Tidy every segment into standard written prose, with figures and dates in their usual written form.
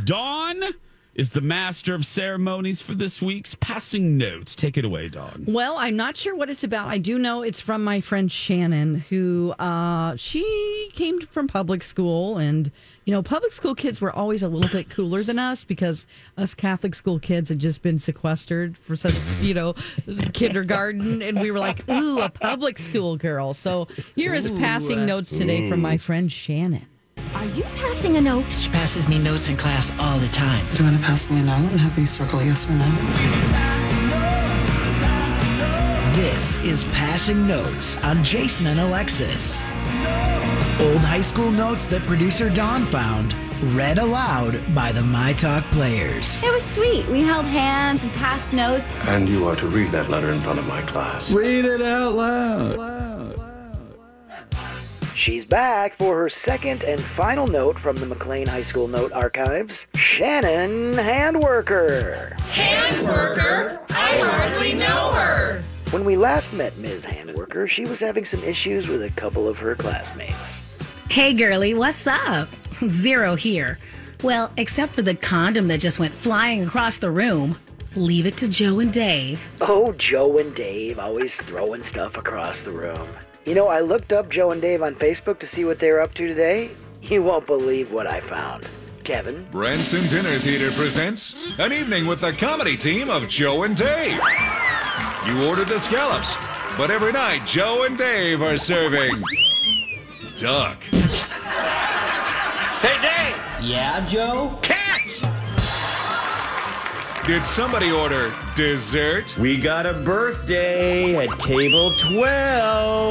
Dawn is the master of ceremonies for this week's Passing Notes. Take it away, Dawn. Well, I'm not sure what it's about. I do know it's from my friend Shannon, who she came from public school. And, public school kids were always a little bit cooler than us because us Catholic school kids had just been sequestered for since, kindergarten. And we were like, ooh, a public school girl. So here is Passing Notes today from my friend Shannon. Are you passing a note? She passes me notes in class all the time. Do you want to pass me a note and have me circle yes or no? This is Passing Notes on Jason and Alexis. Old high school notes that producer Dawn found, read aloud by the My Talk players. It was sweet. We held hands and passed notes. And you are to read that letter in front of my class. Read it out loud. She's back for her second and final note from the McLean High School Note Archives. Shannon Handworker. Handworker? I hardly know her. When we last met Ms. Handworker, she was having some issues with a couple of her classmates. Hey, girlie, what's up? Zero here. Well, except for the condom that just went flying across the room. Leave it to Joe and Dave. Oh, Joe and Dave, always throwing stuff across the room. I looked up Joe and Dave on Facebook to see what they were up to today. You won't believe what I found. Kevin? Branson Dinner Theater presents an evening with the comedy team of Joe and Dave. You ordered the scallops, but every night Joe and Dave are serving duck. Hey, Dave! Yeah, Joe? Catch! Did somebody order dessert? We got a birthday at table 12.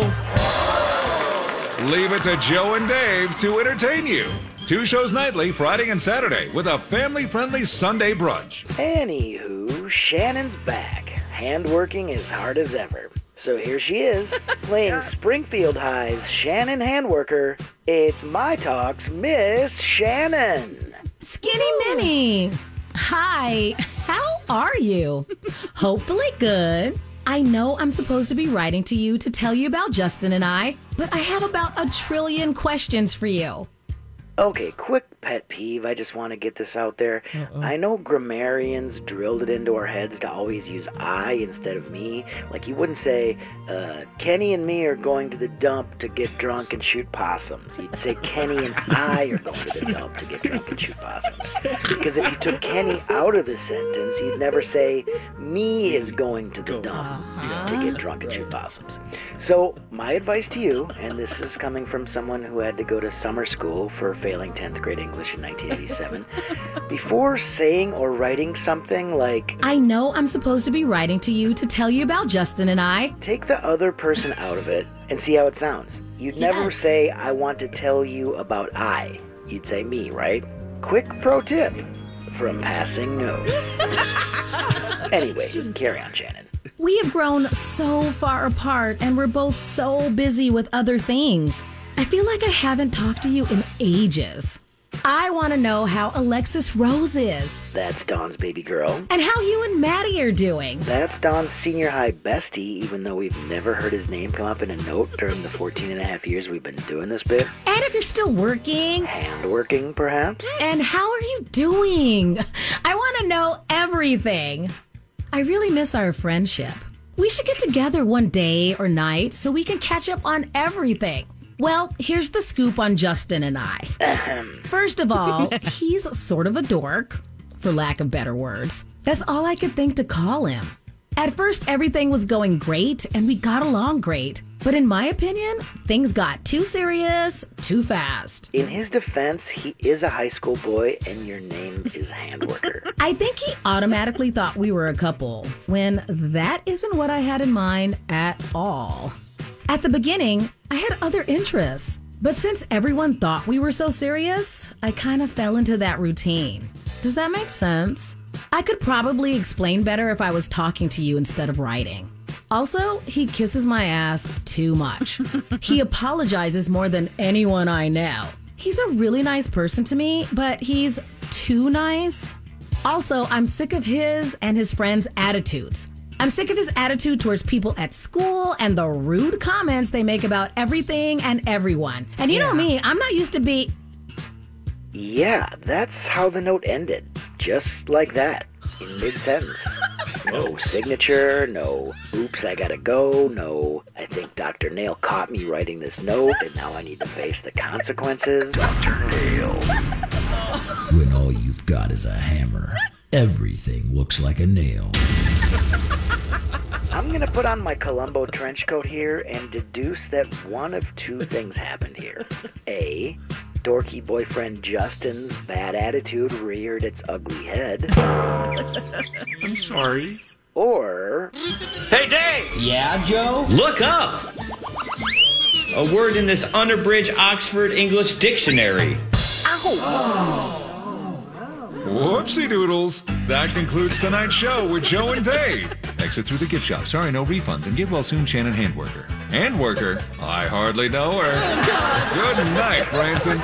Leave it to Joe and Dave to entertain you. 2 shows nightly, Friday and Saturday, with a family-friendly Sunday brunch. Anywho, Shannon's back. Handworking as hard as ever. So here she is, playing Springfield High's Shannon Handworker. It's My Talk's Miss Shannon. Skinny Minnie. Hi, how are you? Hopefully good. I know I'm supposed to be writing to you to tell you about Justin and I, but I have about 1 trillion questions for you. Okay, quick pet peeve. I just want to get this out there. I know grammarians drilled it into our heads to always use I instead of me. Like you wouldn't say, Kenny and me are going to the dump to get drunk and shoot possums. You'd say Kenny and I are going to the dump to get drunk and shoot possums. Because if you took Kenny out of the sentence, you'd never say, me is going to the dump to get drunk and shoot possums. So my advice to you, and this is coming from someone who had to go to summer school for failing 10th grade English in 1987. Before saying or writing something like, I know I'm supposed to be writing to you to tell you about Justin and I. Take the other person out of it and see how it sounds. You'd never say, I want to tell you about I. You'd say me, right? Quick pro tip from Passing Notes. Anyway, carry on, Shannon. We have grown so far apart and we're both so busy with other things. I feel like I haven't talked to you in ages. I want to know how Alexis Rose is. That's Dawn's baby girl. And how you and Maddie are doing. That's Dawn's senior high bestie, even though we've never heard his name come up in a note during the 14 and a half years we've been doing this bit. And if you're still working. Handworking, perhaps. And how are you doing? I want to know everything. I really miss our friendship. We should get together one day or night so we can catch up on everything. Well, here's the scoop on Justin and I. First of all, he's sort of a dork, for lack of better words. That's all I could think to call him. At first, everything was going great, and we got along great. But in my opinion, things got too serious, too fast. In his defense, he is a high school boy, and your name is Handworker. I think he automatically thought we were a couple, when that isn't what I had in mind at all. At the beginning, I had other interests. But since everyone thought we were so serious, I kind of fell into that routine. Does that make sense? I could probably explain better if I was talking to you instead of writing. Also, he kisses my ass too much. He apologizes more than anyone I know. He's a really nice person to me, but he's too nice. Also, I'm sick of his and his friends' attitudes. I'm sick of his attitude towards people at school and the rude comments they make about everything and everyone. And you know me, I'm not used to be... Yeah, that's how the note ended. Just like that, in mid-sentence. No signature, no oops, I gotta go, no I think Dr. Nail caught me writing this note and now I need to face the consequences. Dr. Nail. When all you've got is a hammer, everything looks like a nail. I'm gonna put on my Columbo trench coat here and deduce that one of two things happened here. A, dorky boyfriend Justin's bad attitude reared its ugly head. I'm sorry. Or... Hey, Dave! Yeah, Joe? Look up! A word in this unabridged Oxford English Dictionary. Ow! Whoopsie doodles. That concludes tonight's show with Joe and Dave. Exit through the gift shop. Sorry, no refunds. And get well soon, Shannon Handworker. Handworker? I hardly know her. Good night, Branson.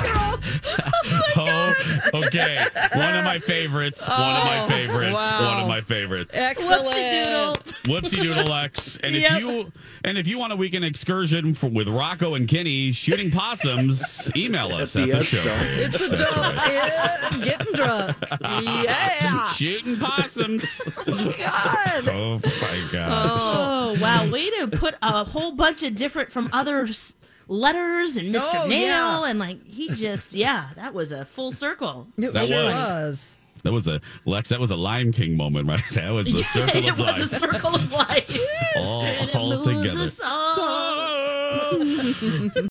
Okay. One of my favorites. One of my favorites. Excellent. Whoopsie Doodle X. And if you want a weekend excursion with Rocco and Kenny shooting possums, email us at the show. It's a joke. Yeah, getting drunk. Yeah. Shooting possums. God. Oh my gosh. Oh, wow. Way to put a whole bunch of different from other letters and Mr. Nail. And he just, that was a full circle. It was. That was a Lion King moment, right? That was the circle of life. It was a circle of life. all together.